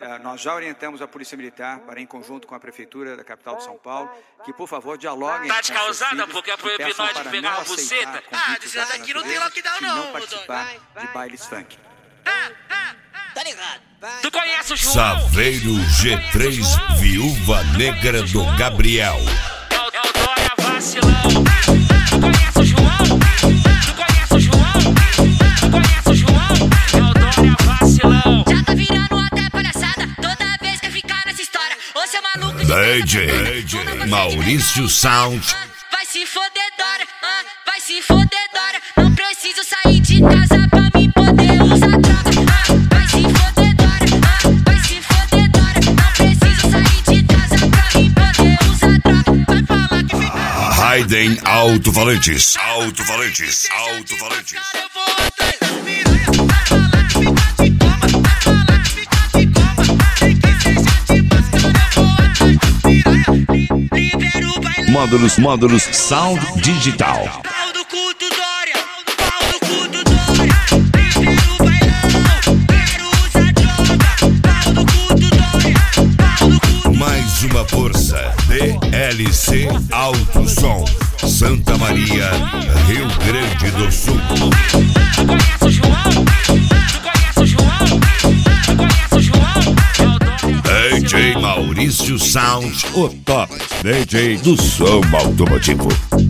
Nós já orientamos a Polícia Militar para, em conjunto com a Prefeitura da capital de São Paulo, que, por favor, dialoguem tá com descausada porque é proibido nós de pegar uma buceta. Dizendo aqui não tem lockdown não, participar de bailes funk. Tá ligado? Tu conhece o João? Saveiro G3, Viúva Negra do Gabriel. É o Dória vacilão. Tu conhece o João? Tu conhece o João? Tu conhece o João? É o Dória vacilão. Já tá virando até palhaçada toda vez que ficar nessa história. Ô seu maluco de DJ Maurício Sound. Vai se foder, Dória. Vai se foder, Dória. Não preciso sair de casa pra mim poder usar droga. Vai se foder, Dória. Vai se foder, Dória. Não preciso sair de casa pra mim poder usar droga. Vai falar que fica. Raiden Alto-Falantes. Alto-Falantes. Alto-Falantes. Eu vou atrás das piranha. Vai falar que fica de coma. Vai falar que fica de coma. Tem que seja de máscara. Eu vou atrás das piranha. Libera o bailão. Módulos Sound Digital. Pau do culto Dória. Pau do culto Dória. Libera o bailão. Quero usar droga. Pau do culto Dória. Pau do culto. Mais uma força. DLC Alto Som. Santa Maria, Rio Grande do Sul. Tu conhece o João? Tu conhece o João? Tu conhece o João? É o Dória. DJ Maurício Sound, o top DJ do som automotivo.